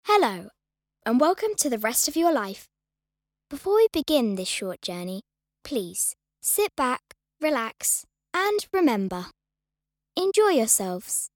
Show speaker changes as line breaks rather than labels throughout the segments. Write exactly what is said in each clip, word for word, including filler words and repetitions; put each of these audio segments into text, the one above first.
Hello, and welcome to the rest of your life. Before we begin this short journey, please sit back, relax, and remember. Enjoy yourselves.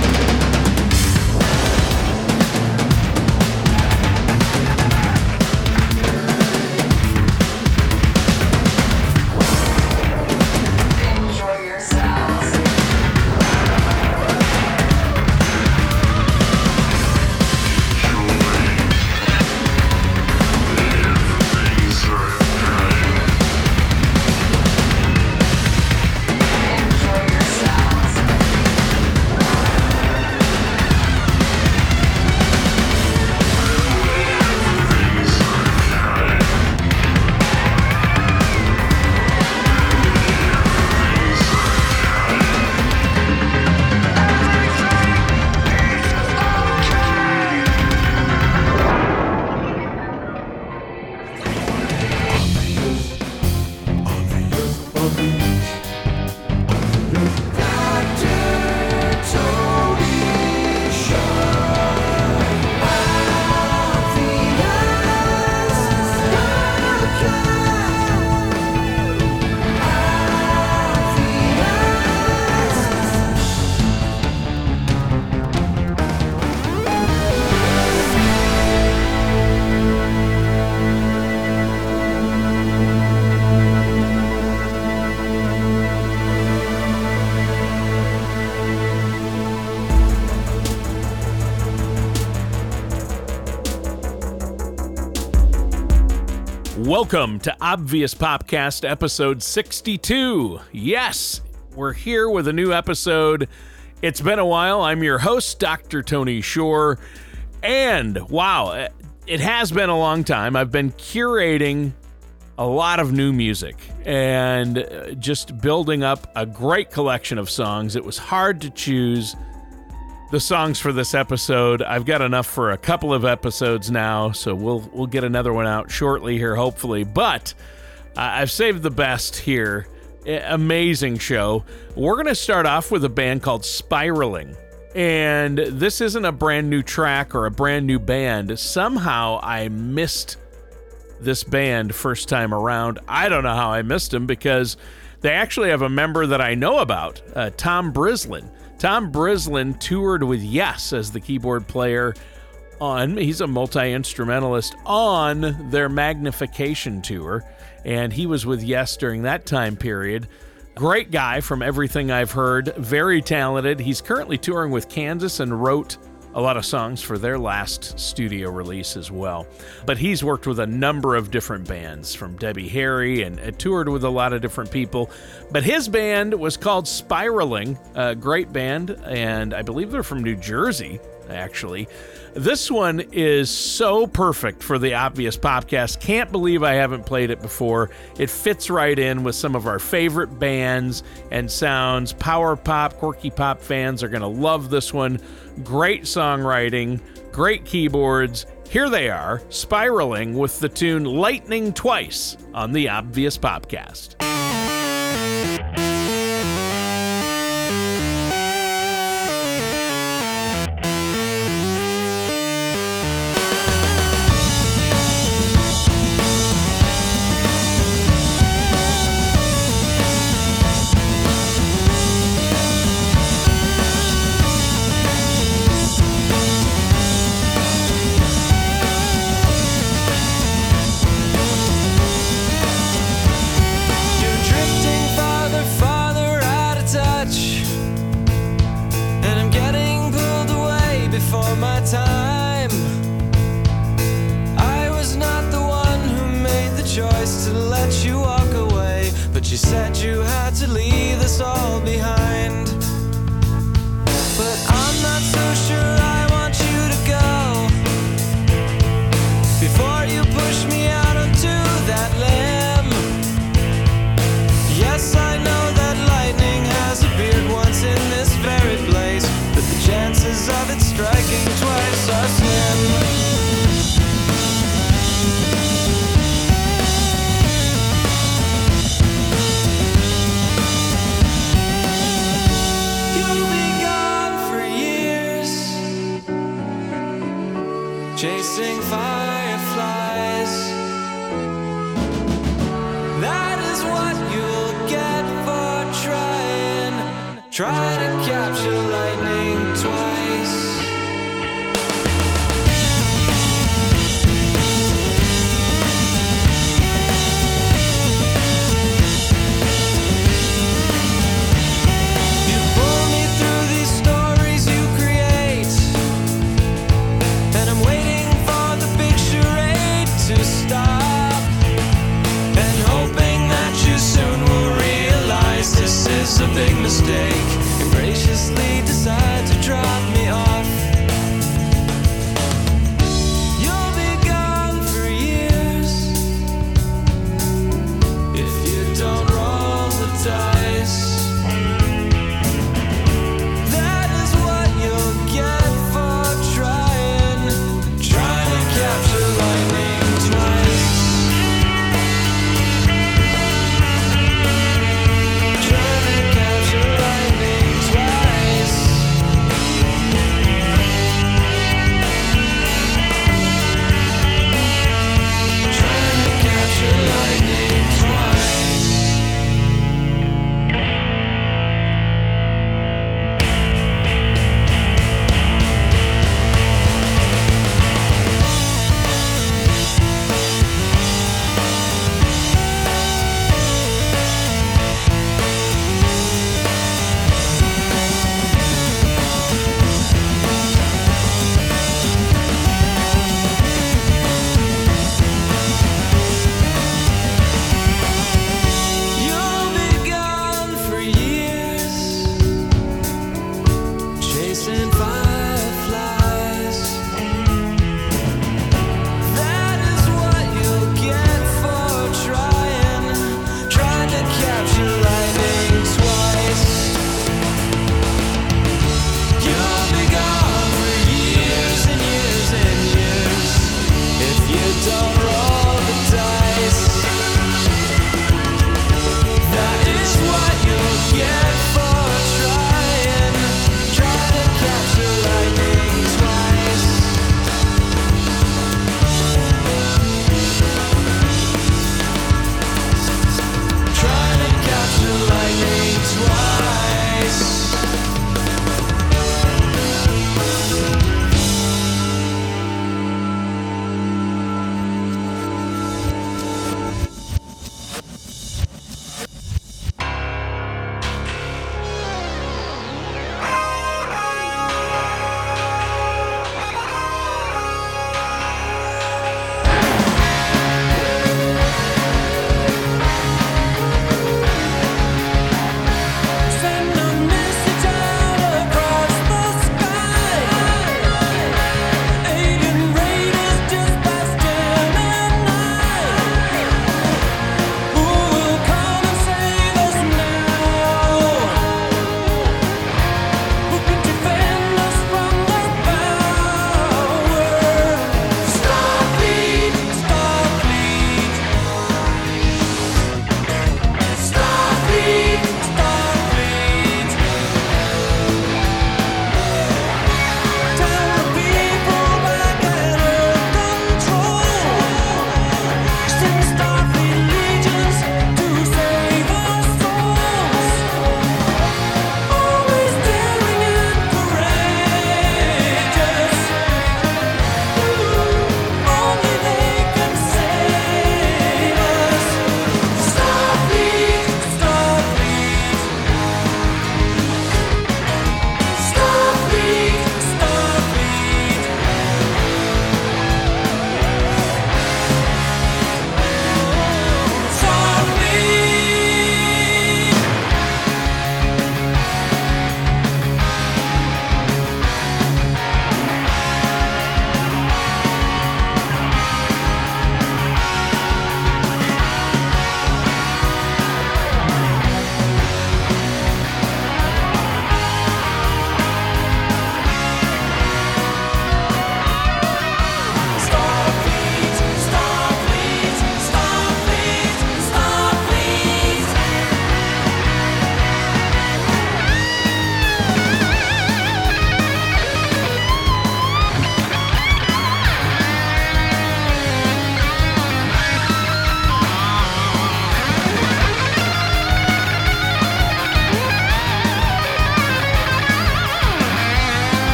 Welcome to Obvious Popcast episode sixty-two. Yes, we're here with a new episode. It's been a while. I'm your host, Doctor Tony Shore. And wow, it has been a long time. I've been curating a lot of new music and just building up a great collection of songs. It was hard to choose the songs for this episode. I've got enough for a couple of episodes now, so we'll we'll get another one out shortly here, hopefully. But uh, I've saved the best here. I- amazing show. We're going to start off with a band called Spiraling. And this isn't a brand new track or a brand new band. Somehow I missed this band first time around. I don't know how I missed them because they actually have a member that I know about, uh, Tom Brislin. Tom Brislin toured with Yes as the keyboard player on, he's a multi-instrumentalist, on their Magnification tour, and he was with Yes during that time period. Great guy from everything I've heard, very talented. He's currently touring with Kansas and wrote a lot of songs for their last studio release as well. But he's worked with a number of different bands, from Debbie Harry, and uh, toured with a lot of different people. But his band was called Spiraling, a great band, and I believe they're from New Jersey, actually. This one is so perfect for the Obvious Popcast. Can't believe I haven't played it before. It fits right in with some of our favorite bands and sounds. Power pop, quirky pop fans are going to love this one. Great songwriting, great keyboards. Here they are, Spiraling with the tune Lightning Twice on the Obvious Popcast.
chasing fireflies. That is what you'll get for trying, try to capture lightning twice. You pull me through these stories you create, and I'm waiting for the big charade to stop, and hoping that you soon will realize this is a big mistake, and graciously decide to drop me off. You'll be gone for years if you don't roll the dice. That is what you'll get for trying, trying to capture lightning twice. Trying to capture lightning.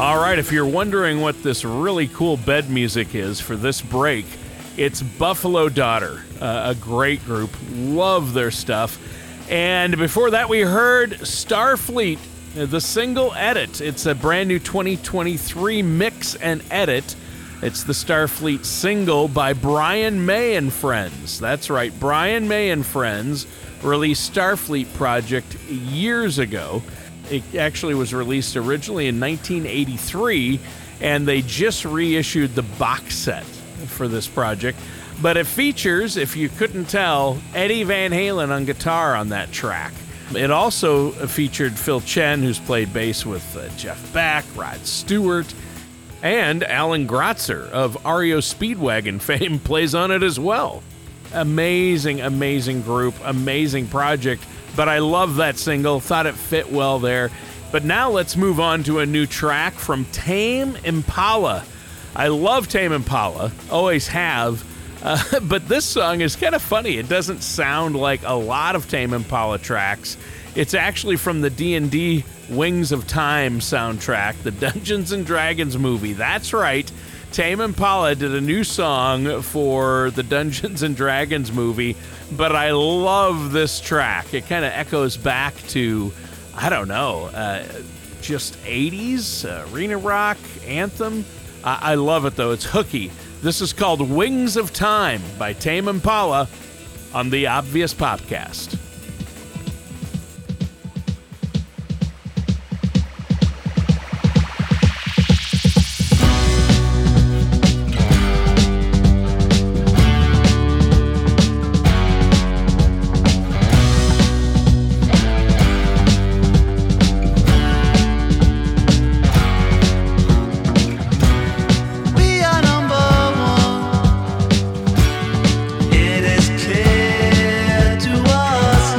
All right, if you're wondering what this really cool bed music is for this break, it's Buffalo Daughter, uh, a great group. Love their stuff. And before that, we heard Starfleet, the single Edit. It's a brand new twenty twenty-three mix and edit. It's the Starfleet single by Brian May and Friends. That's right, Brian May and Friends released Starfleet Project years ago. It actually was released originally in nineteen eighty-three, and they just reissued the box set for this project. But it features, if you couldn't tell, Eddie Van Halen on guitar on that track. It also featured Phil Chen, who's played bass with uh, Jeff Beck, Rod Stewart, and Alan Grotzer of R E O Speedwagon fame plays on it as well. Amazing, amazing group, amazing project. But I love that single, thought it fit well there. But now let's move on to a new track from Tame Impala. I love Tame Impala, always have. Uh, but this song is kind of funny. It doesn't sound like a lot of Tame Impala tracks. It's actually from the D and D Wings of Time soundtrack, the Dungeons and Dragons movie. That's right. Tame Impala did a new song for the Dungeons and Dragons movie, but I love this track. It kind of echoes back to, I don't know, uh, just eighties, uh, arena rock, anthem. I-, I love it, though. It's hooky. This is called Wings of Time by Tame Impala on the Obvious Popcast.
It is clear to us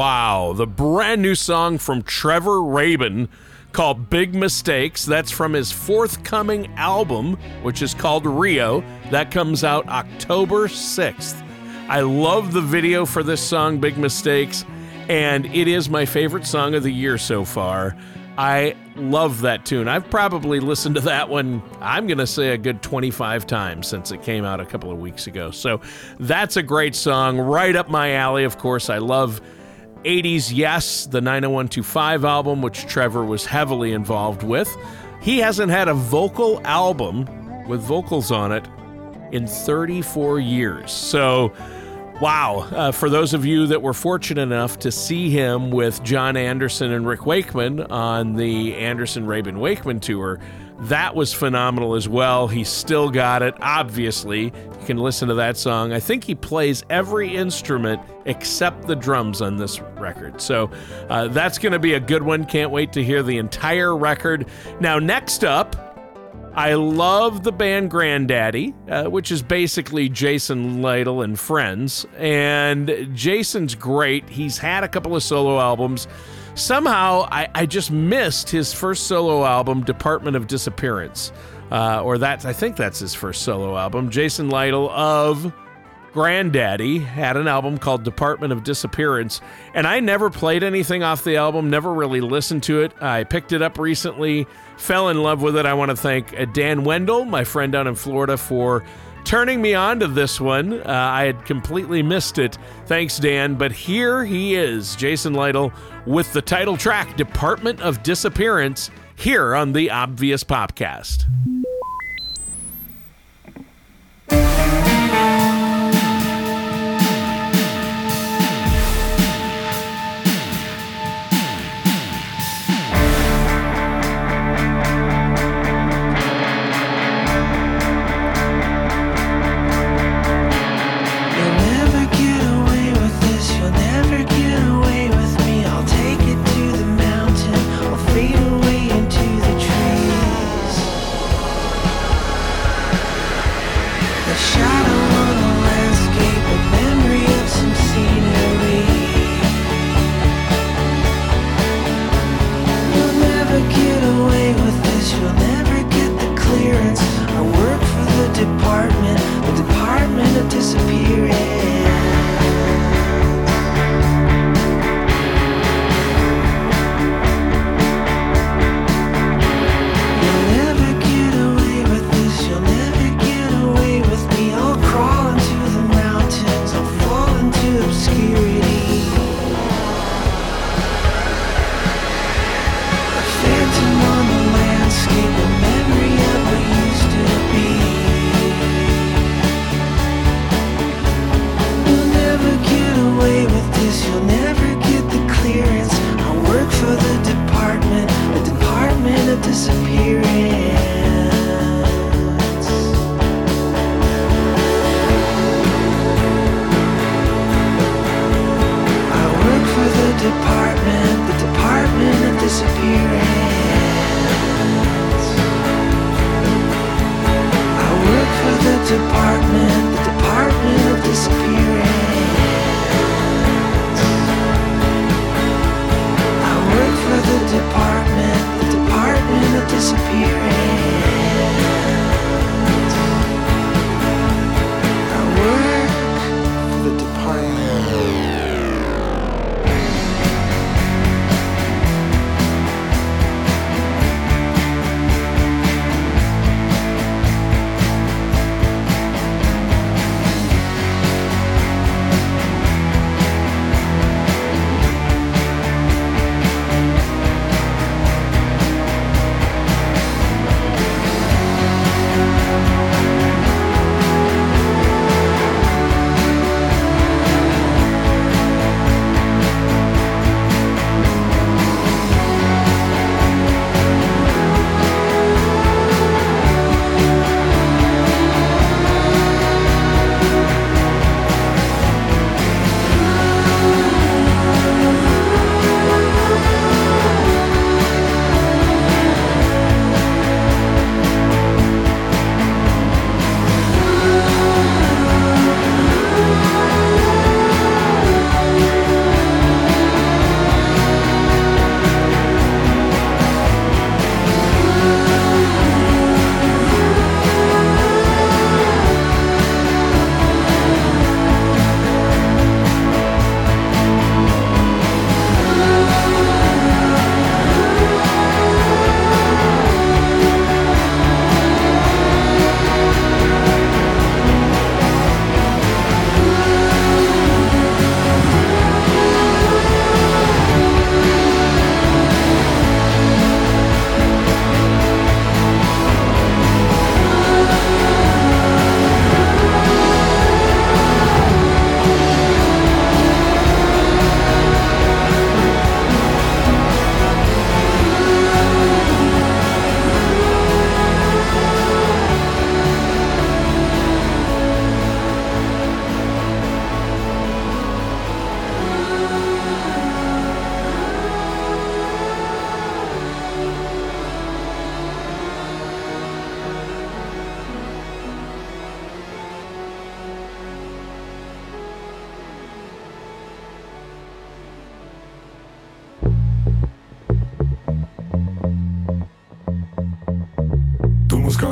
Wow, the brand new song from Trevor Rabin called Big Mistakes. That's from his forthcoming album, which is called Rio. That comes out October sixth. I love the video for this song, Big Mistakes, and it is my favorite song of the year so far. I love that tune. I've probably listened to that one, I'm going to say a good twenty-five times since it came out a couple of weeks ago. So that's a great song, right up my alley. Of course, I love eighties Yes, the nine oh one two five album, which Trevor was heavily involved with. He hasn't had a vocal album with vocals on it in thirty-four years. So, wow. Uh, for those of you that were fortunate enough to see him with John Anderson and Rick Wakeman on the Anderson-Rabin-Wakeman tour, that was phenomenal as well. He's still got it, obviously. You can listen to that song. I think he plays every instrument except the drums on this record. So uh, that's going to be a good one. Can't wait to hear the entire record. Now, next up, I love the band Grandaddy, uh, which is basically Jason Lytle and friends. And Jason's great. He's had a couple of solo albums. Somehow, I, I just missed his first solo album, Department of Disappearance. Uh, or that, I think that's his first solo album. Jason Lytle of Grandaddy had an album called Department of Disappearance, and I never played anything off the album, never really listened to it. I picked it up recently, fell in love with it. I want to thank uh, Dan Wendell, my friend down in Florida, for turning me on to this one. Uh, I had completely missed it. Thanks, Dan. But here he is, Jason Lytle, with the title track, Department of Disappearance, here on the Obvious Popcast.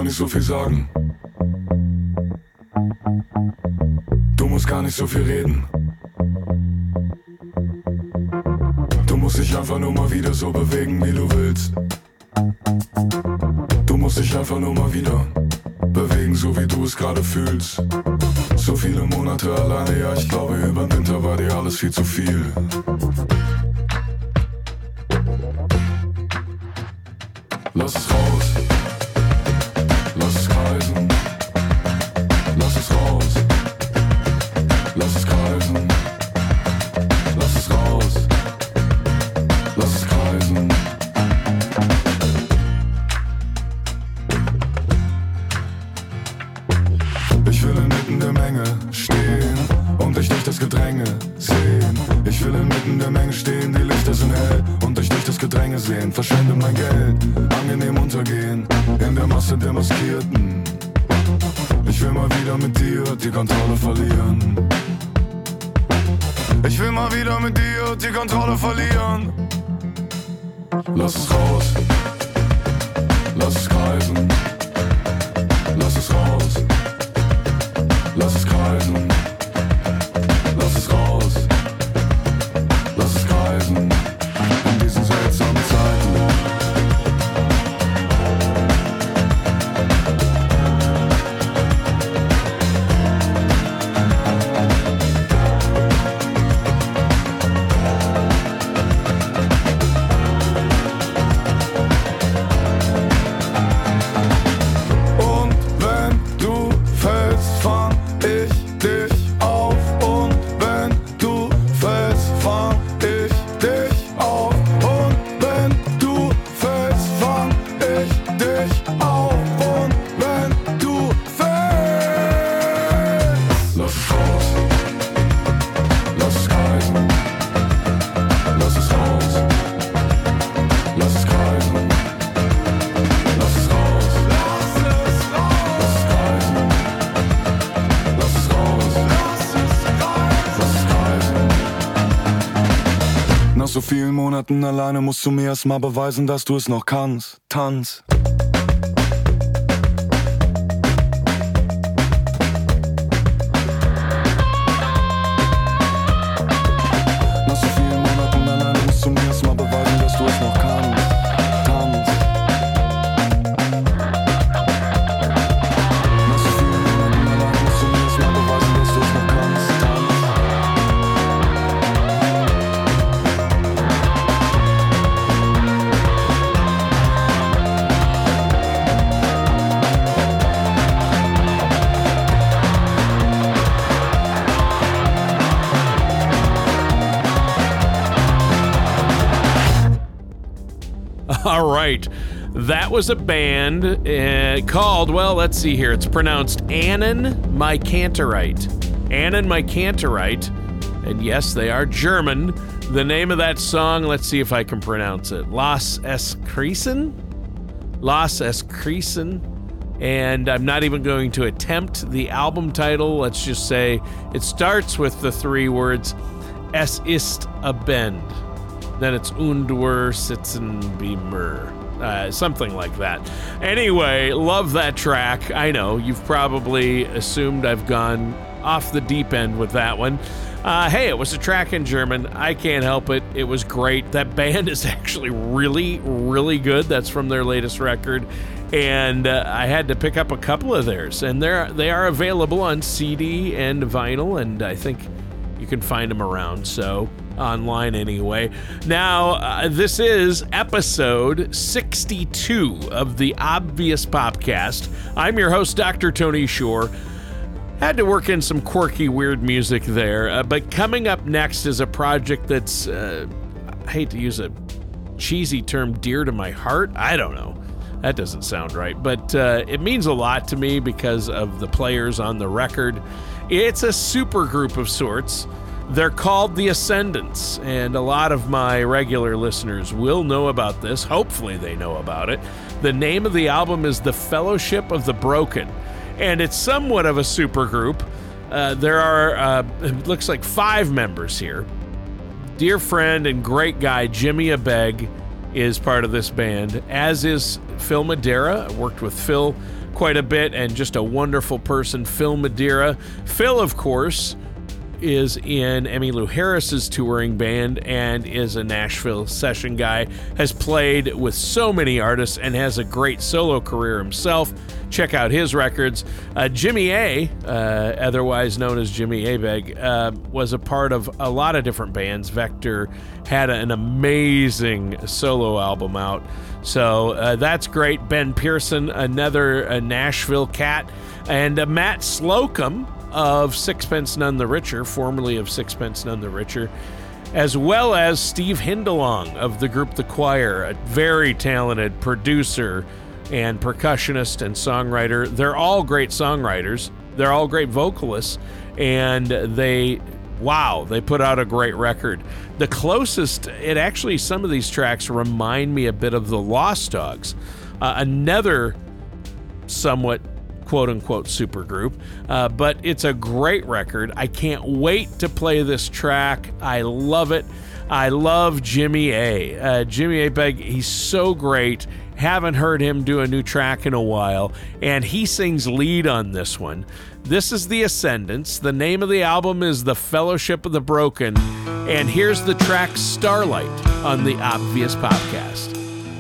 nicht so viel sagen. Du musst gar nicht so viel reden. Du musst dich einfach nur mal wieder so bewegen, wie du willst. Du musst dich einfach nur mal wieder bewegen, so wie du es gerade fühlst. So viele Monate alleine, ja, ich glaube, über den Winter war dir alles viel zu viel. Lass es raus. Lass es kreisen. Lass es raus. Lass es kreisen. Lass es raus. Lass es kreisen. Ich will inmitten der Menge stehen und dich durch das Gedränge sehen. Ich will inmitten der Menge stehen, die Lichter sind hell und dich durch das Gedränge sehen. Verschwende mein Geld, angenehm untergehen in der Masse der Maskierten. Ich will mal wieder mit dir die Kontrolle verlieren. Ich will mal wieder mit dir die Kontrolle verlieren. Lass es raus. Lass es kreisen. Lass es raus. Lass es kreisen. Lass es raus. Lass es kreisen. In diesen seltsamen Zeiten. Und wenn du fällst, fang ich dich auf. Und wenn du fällst, fang ich dich auf. Und wenn du fällst, fang ich dich auf. Und wenn du fällst, lass es raus. Lass es kreisen. Lass es raus. Lass es kreisen. Lass es raus. Lass es raus. Lass es kreisen. Lass es raus. Lass es kreisen. Lass es kreisen. Nach so vielen Monaten alleine musst du mir erst mal beweisen, dass du es noch kannst. Tanz. Nach so vielen Monaten alleine musst du mir erst mal beweisen, dass du es noch kannst. Tanz. Nach so vielen Monaten alleine musst du mir erst mal beweisen, dass du es noch kannst. Tanz.
All right. That was a band uh, called, well, let's see here. It's pronounced Ahnen My Canterite. Ahnen My Canterite. And yes, they are German. The name of that song, let's see if I can pronounce it. Las Eskrisen? Las Eskrisen. And I'm not even going to attempt the album title. Let's just say it starts with the three words, Es ist a Bend. Then it's Undur Sitzen Beamer. Uh, something like that. Anyway, love that track. I know, you've probably assumed I've gone off the deep end with that one. Uh, hey, it was a track in German. I can't help it. It was great. That band is actually really, really good. That's from their latest record. And uh, I had to pick up a couple of theirs. And they're, they are available on C D and vinyl, and I think you can find them around. So, online anyway. Now, uh, this is episode sixty-two of the Obvious Popcast. I'm your host, Doctor Tony Shore. Had to work in some quirky, weird music there. Uh, but coming up next is a project that's, uh, I hate to use a cheesy term, dear to my heart. I don't know. That doesn't sound right. But uh, it means a lot to me because of the players on the record. It's a super group of sorts. They're called The Ascendants, and a lot of my regular listeners will know about this. Hopefully they know about it. The name of the album is The Fellowship of the Broken, and it's somewhat of a super group. Uh, there are, uh, it looks like five members here. Dear friend and great guy Jimmy Abeg is part of this band, as is Phil Madeira. I worked with Phil quite a bit and just a wonderful person, Phil Madeira. Phil, of course, is in Emmylou Harris's touring band and is a Nashville session guy, has played with so many artists and has a great solo career himself. Check out his records. Uh, Jimmy A, uh, otherwise known as Jimmy Abegg, uh, was a part of a lot of different bands. Vector had an amazing solo album out. So uh, that's great. Ben Pearson, another uh, Nashville cat, and uh, Matt Slocum of Sixpence None the Richer, formerly of Sixpence None the Richer, as well as Steve Hindalong of the group The Choir, a very talented producer and percussionist and songwriter. They're all great songwriters. They're all great vocalists, and they, wow, they put out a great record. The closest, it actually, some of these tracks remind me a bit of the Lost Dogs, uh, another somewhat quote-unquote supergroup, uh, but it's a great record. I can't wait to play this track. I love it. I love Jimmy A. Uh, Jimmy Abegg, he's so great. Haven't heard him do a new track in a while, and he sings lead on this one. This is The Ascendants. The name of the album is The Fellowship of the Broken, and here's the track Starlight on the Obvious Popcast.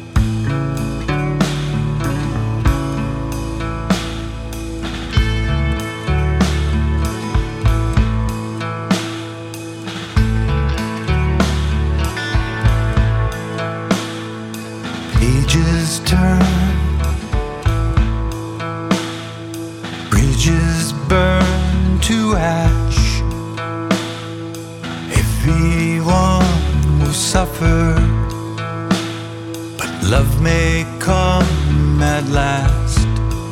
Pages turn, bridges burn to ash. Everyone will suffer, but love may come at last.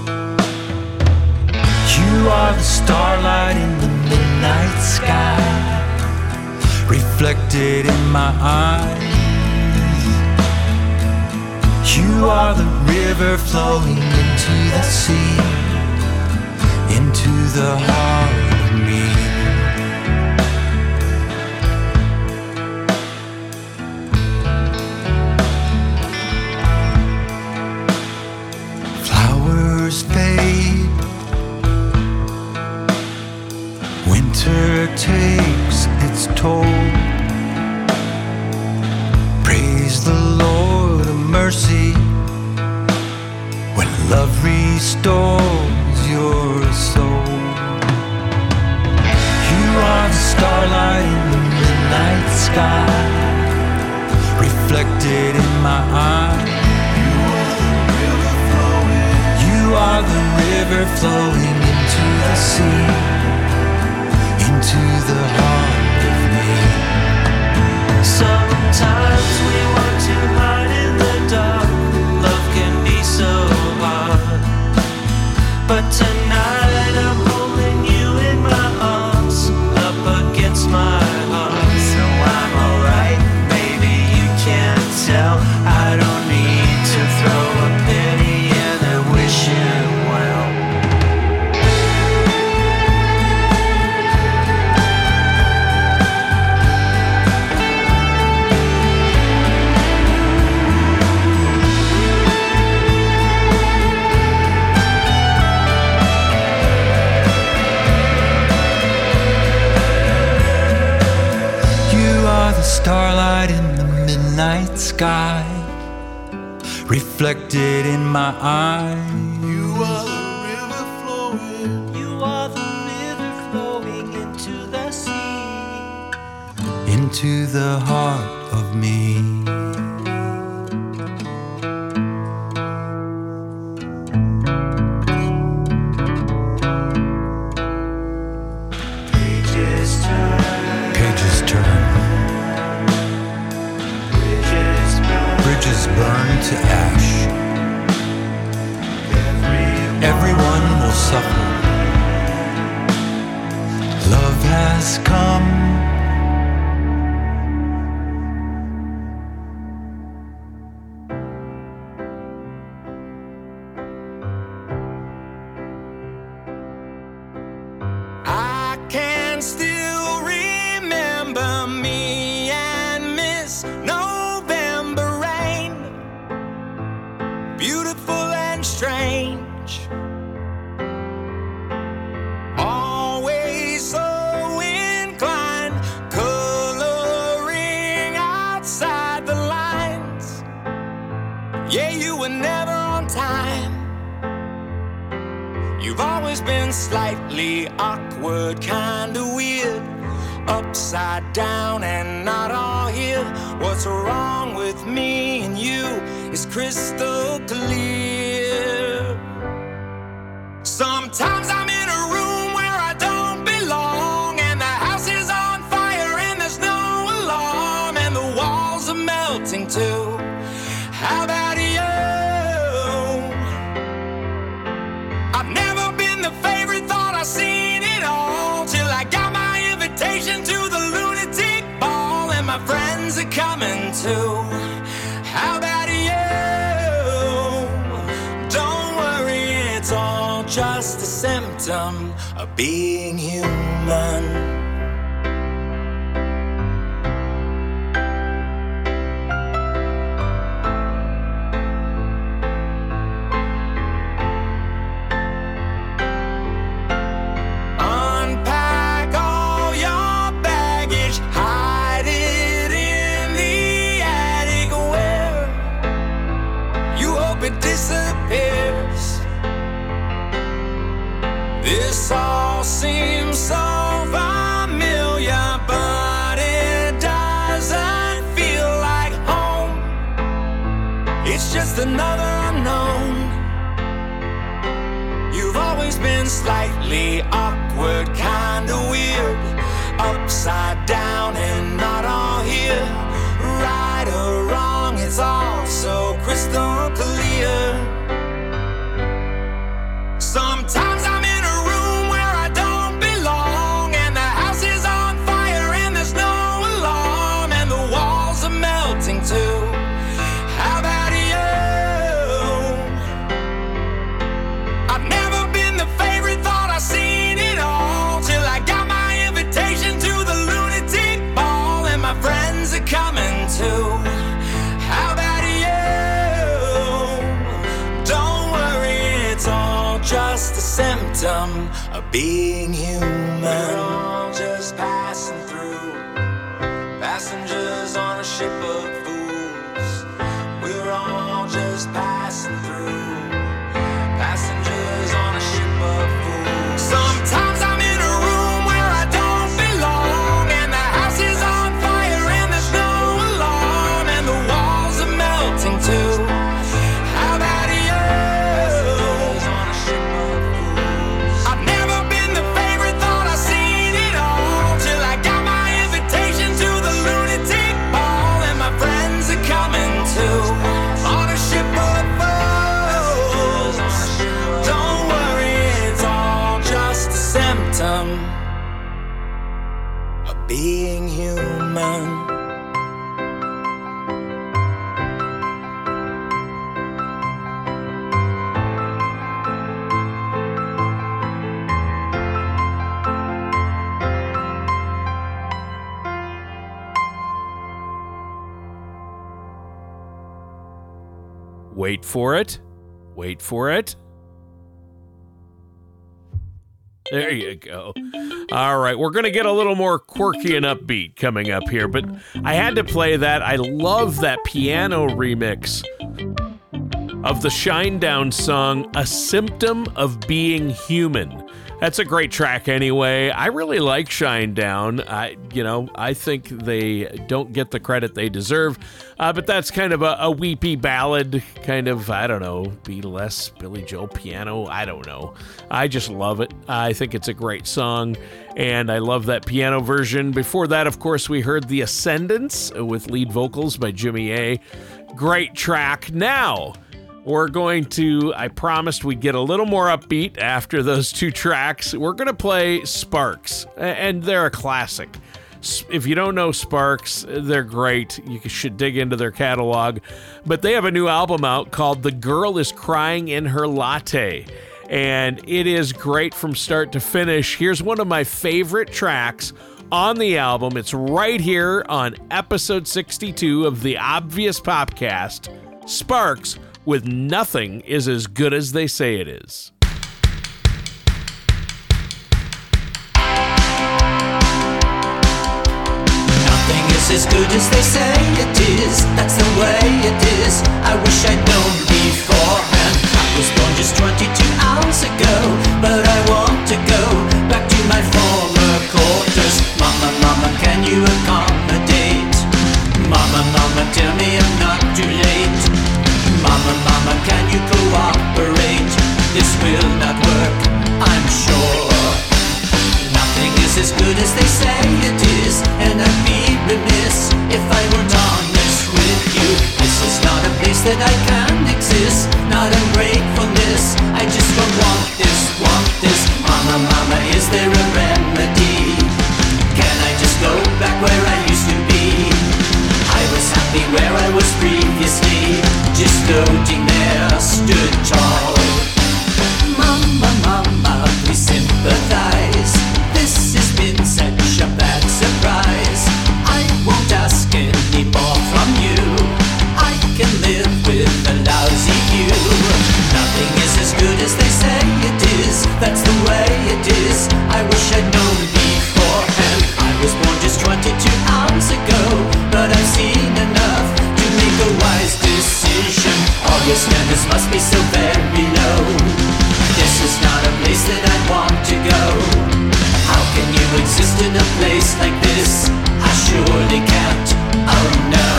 You are the starlight in the midnight sky, reflected in my eyes. You are the river flowing into the sea, into the heart of me. Flowers fade, winter takes its toll. Praise the Lord of mercy when love restores your soul. You are the starlight in the midnight sky, reflected in my eyes. You are the river flowing into the sea, into the heart of me. Sometimes we want to hide in the dark. Love can be so hard, but tonight I'm holding you in my arms, up against my heart. So I'm alright, maybe you can't tell. I don't need to throw a penny in and wish you well. Starlight in the midnight sky, reflected in my eyes. You are the river flowing. You are the river flowing into the sea, into the heart of me. Pages turn. Pages turn. Bridges burn to ash. Everyone will suffer. Love has come. I can still remember me and Miss November rain, beautiful and strange. Yeah, you were never on time. You've always been slightly awkward, kinda weird, upside down and not all here. What's wrong with me and you is crystal clear. Sometimes I'm in a room where I don't belong, and the house is on fire and there's no alarm, and the walls are melting too. How about you? I've never been the favorite, thought I've seen it all, till I got my invitation to the lunatic ball, and my friends are coming too. How about you? Don't worry, it's all just a symptom of being human. This all seems so familiar, but it doesn't feel like home. It's just another unknown. You've always been slightly awkward, kinda weird, upside down and not all here. Right or wrong, it's all so crystal clear. Sometimes I'm in a room where I don't belong, and the house is on fire and there's no alarm, and the walls are melting too. How about you? I've never been the favorite, thought I've seen it all, till I got my invitation to the lunatic ball, and my friends are coming too. How about you? Don't worry, it's all just a symptom of being human. We're all just passing through, passengers on a ship of fools. We're all just passing through, passengers on a ship of fools. Sometimes I'm in a room where I don't belong, and the house is on fire and there's no alarm, and the walls are melting too. How about you? I've never been the favorite, thought I've seen it all, till I got my invitation to the lunatic ball, and my friends are coming too. On a ship of fools. Don't worry, it's all just a symptom of being human.
Wait for it. Wait for it. There you go. All right, we're going to get a little more quirky and upbeat coming up here, but I had to play that. I love that piano remix of the Shinedown song, A Symptom of Being Human. That's a great track anyway. I really like Shinedown. I, you know, I think they don't get the credit they deserve, uh, but that's kind of a, a weepy ballad, kind of, I don't know, Beatles, Billy Joel piano, I don't know. I just love it. I think it's a great song, and I love that piano version. Before that, of course, we heard The Ascendants with lead vocals by Jimmy A. Great track. Now, we're going to, I promised we'd get a little more upbeat after those two tracks. We're going to play Sparks, and they're a classic. If you don't know Sparks, they're great. You should dig into their catalog. But they have a new album out called The Girl Is Crying in Her Latte, and it is great from start to finish. Here's one of my favorite tracks on the album. It's right here on episode sixty-two of the Obvious Popcast. Sparks with Nothing Is As Good As They Say It Is.
Nothing is as good as they say it is. That's the way it is. I wish I'd known
that I can exist, not ungratefulness. I just don't want this, want this. Mama, mama, is there a remedy? Can I just go back where I used to be? I was happy where I was previously, just floating there, stood tall. Mama, mama, please sympathize. This has been such a bad surprise. I won't ask any more from you. I can live with a lousy view. Nothing is as good as they say it is. That's the way it is. I wish I'd known beforehand. I was born just twenty-two hours ago, but I've seen enough to make a wise decision. All your standards must be so very low. This is not a place that I want to go. How can you exist in a place like this? I surely can't. Oh no.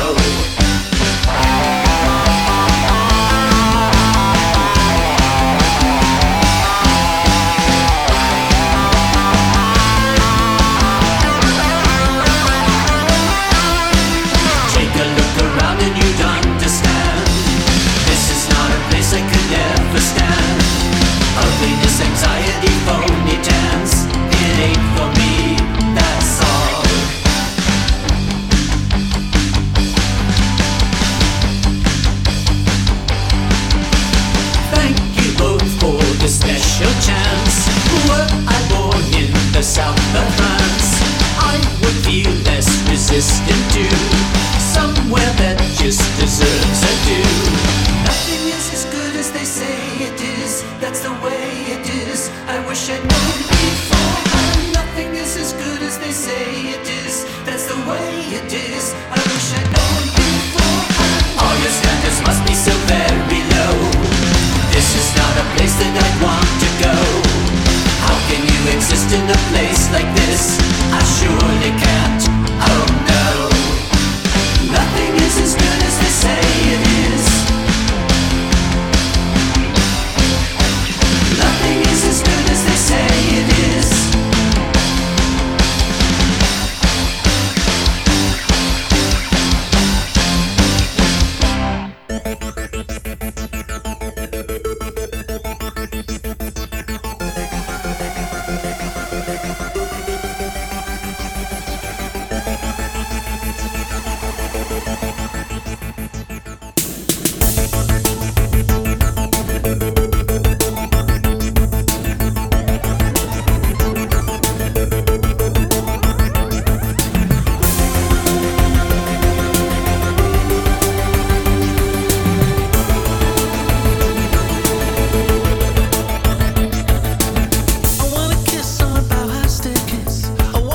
Take a look around and you'd understand. This is not a place I could ever stand. Ugliness, anxiety, phony dance. It ain't for me, that's all. Thank you both for the special chance. Were I born in the south of France, I would feel less resistant to somewhere that just deserves a due. Nothing is as good as they say it is. That's the way it is. I wish I'd known before. And nothing is as good as they say it is. That's the way it is. I wish I'd known before. All your standards must be so very low. This is not a place that I'd want to go. How can you exist in a place like this? I surely can't. Oh no. Nothing is as good as they say it is. Nothing is as good as they say it is.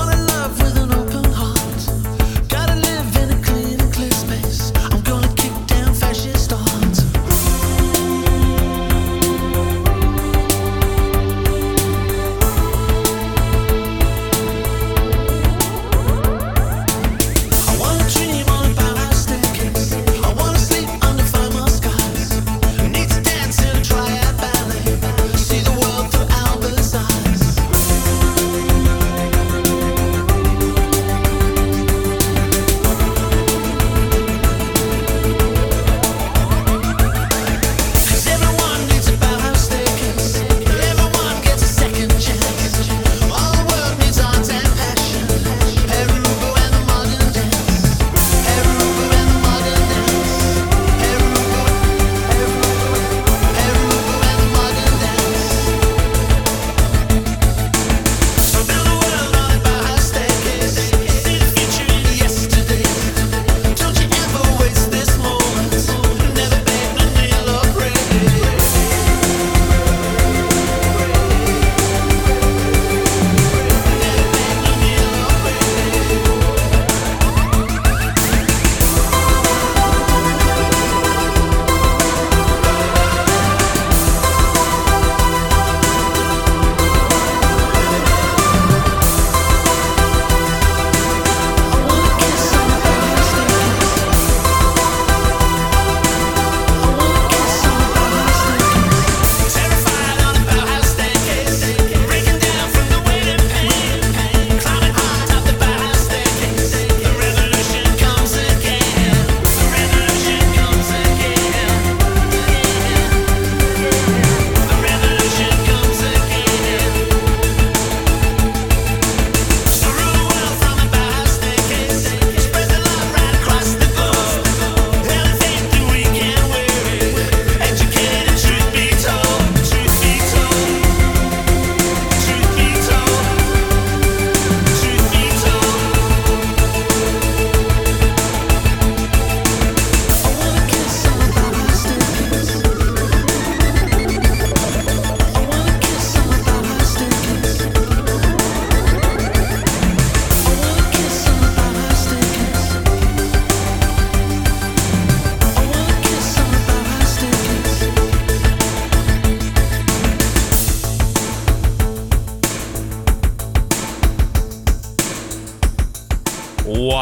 Kick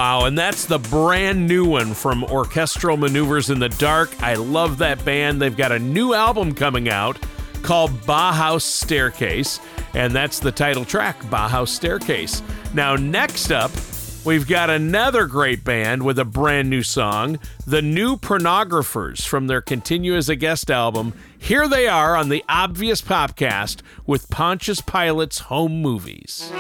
Wow, and that's the brand new one from Orchestral Maneuvers in the Dark. I love that band. They've got a new album coming out called Bauhaus Staircase, and that's the title track, Bauhaus Staircase. Now, next up, we've got another great band with a brand new song, the New Pornographers from their Continue as a Guest album. Here they are on the Obvious Popcast with Pontius Pilate's Home Movies.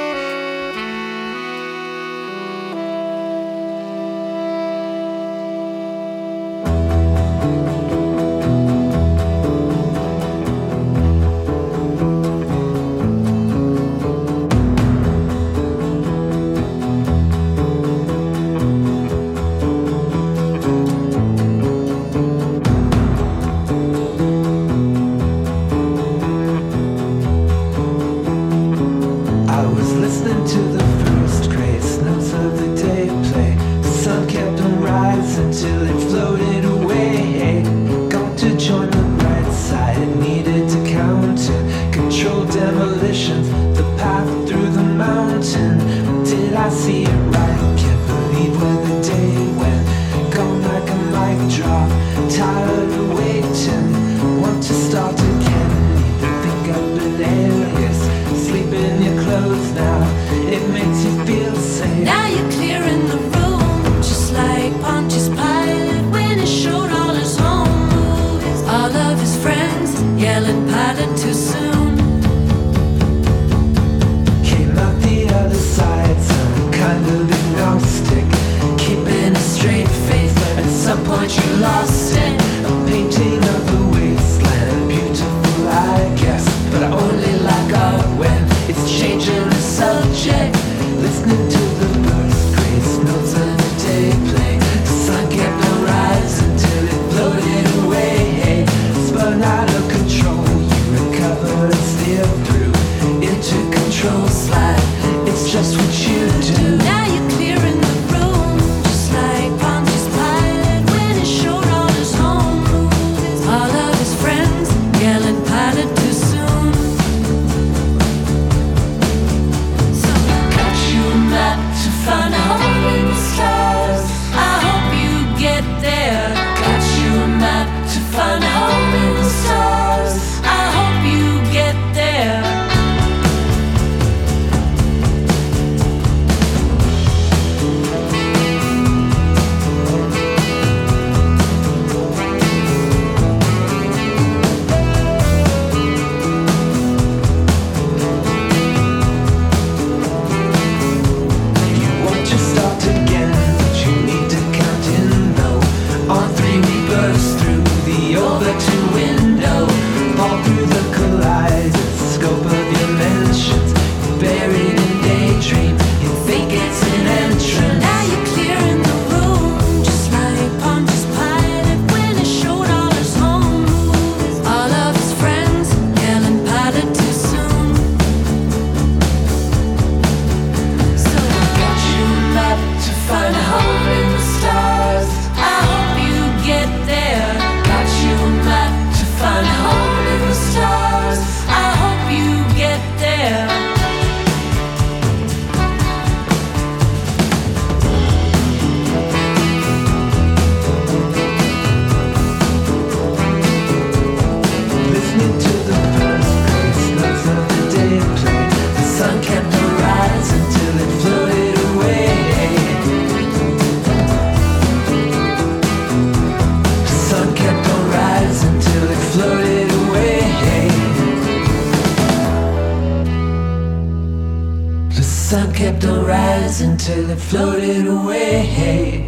Until it floated away.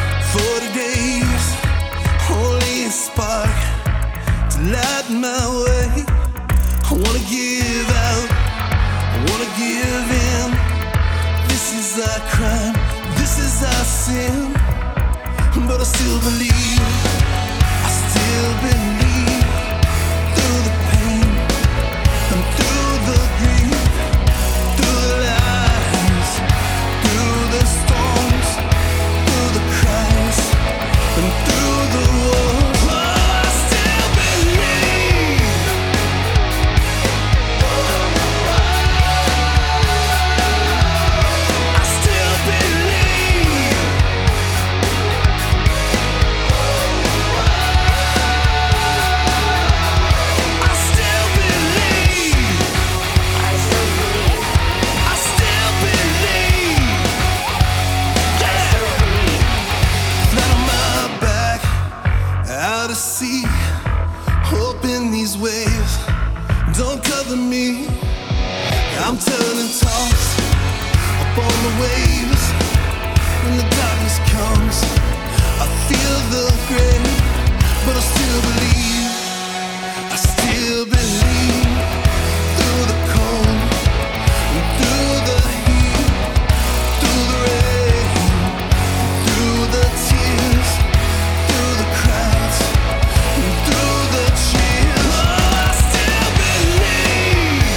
My way.
Sometimes I sin, but I still believe. I still believe through the pain and through the grief, through the lies, through the storms, through the cries, and through the wars. Oh, I still believe. I still believe. I still believe. I still believe. Yeah. Flat on my back, out at sea, hoping these waves don't cover me. I'm turning tossed up on the waves. When the darkness comes, I feel the gray, but I still believe. I still believe through the cold, and through the heat, through the rain, through the tears, through the crowds, and through the cheers. Oh, I still believe.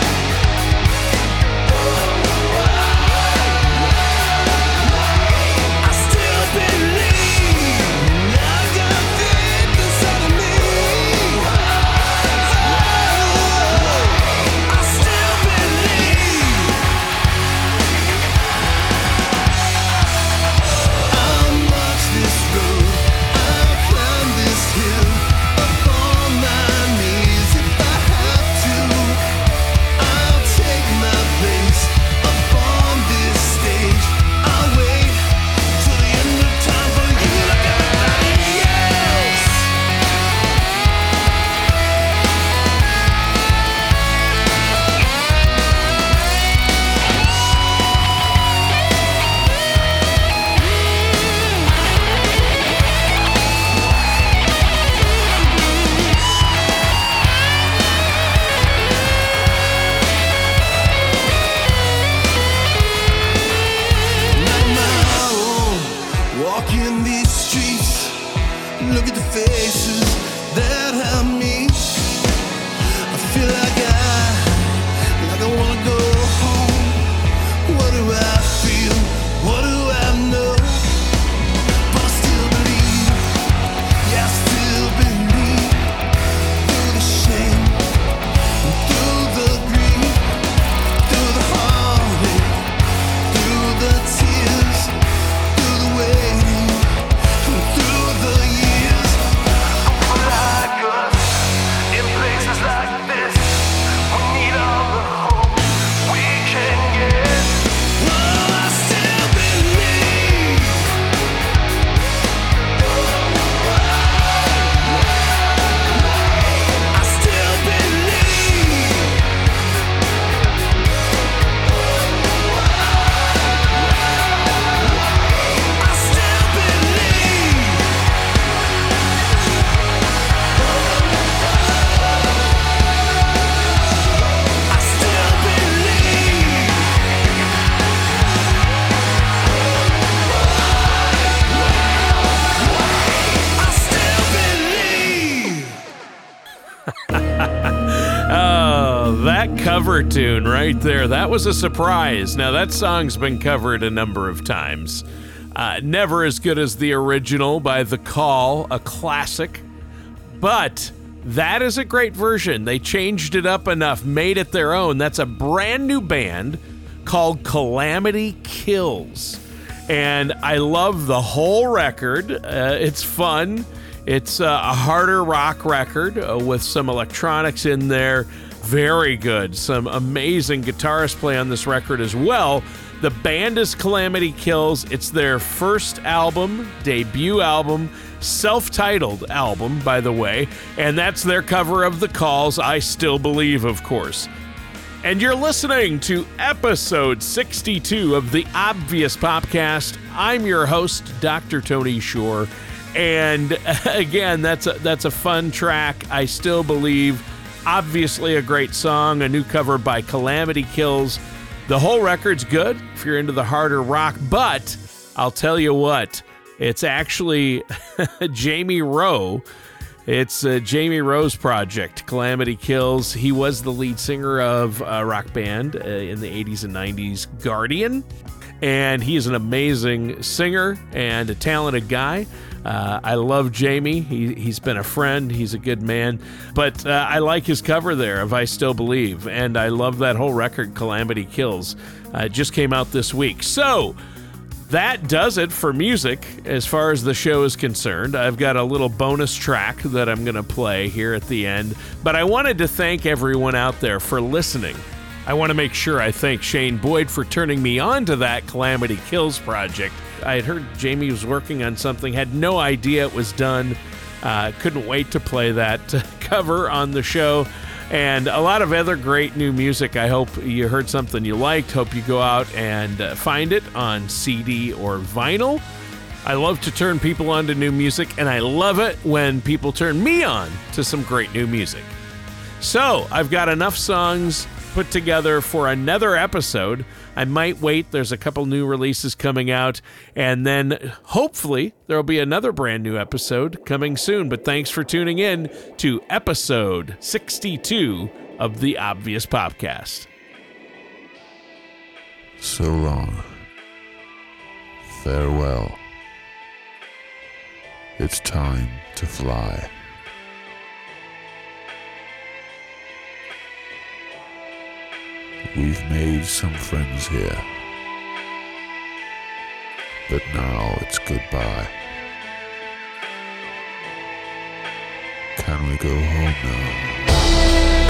I still believe. I've got faith inside of me. I still believe. I'll march this road, I'll climb this hill, up on my knees if I have to. I'll take my place up on this stage. I'll wait till the end of time for you like everybody else. Not my own, walking these streets, look at the faces that I meet. I feel like I, like I wanna go home. What do I feel? What do I know? But I still believe. Yeah, I still believe. Through the shame, and through the grief, through the heartache, through the tears, through the waiting, and through the years. Like us, in places like this, we need all the hope we can get. Oh, I still believe. I still believe. I still believe. I still believe. I still believe.
Oh, that cover tune right there. That was a surprise. Now, that song's been covered a number of times. Uh, never as good as the original by The Call, a classic. But that is a great version. They changed it up enough, made it their own. That's a brand new band called Calamity Kills. And I love the whole record. Uh, it's fun. It's uh, a harder rock record uh, with some electronics in there. Very good. Some amazing guitarist play on this record as well. The band is Calamity Kills. It's their first album, debut album, self-titled album, by the way. And that's their cover of The Call's I Still Believe, of course. And you're listening to episode sixty-two of the Obvious Popcast. I'm your host, Doctor Tony Shore. And again, that's a, that's a fun track. I Still Believe. Obviously a great song, a new cover by Calamity Kills. The whole record's good if you're into the harder rock, but I'll tell you what, it's actually Jamie Rowe. It's uh, Jamie Rowe's project, Calamity Kills. He was the lead singer of a rock band uh, in the eighties and nineties, Guardian. And he is an amazing singer and a talented guy. Uh, I love Jamie. He, he's been a friend. He's a good man. But uh, I like his cover there of I Still Believe. And I love that whole record, Calamity Kills. Uh, it just came out this week. So that does it for music as far as the show is concerned. I've got a little bonus track that I'm going to play here at the end. But I wanted to thank everyone out there for listening. I want to make sure I thank Shane Boyd for turning me on to that Calamity Kills project. I had heard Jamie was working on something, had no idea it was done. Uh, couldn't wait to play that cover on the show. And a lot of other great new music. I hope you heard something you liked. Hope you go out and uh, find it on C D or vinyl. I love to turn people on to new music, and I love it when people turn me on to some great new music. So I've got enough songs put together for another episode. I might wait. There's a couple new releases coming out, and then hopefully there'll be another brand new episode coming soon. But thanks for tuning in to episode sixty-two of the Obvious Popcast.
So long. Farewell. It's time to fly. We've made some friends here, but now it's goodbye. Can we go home now?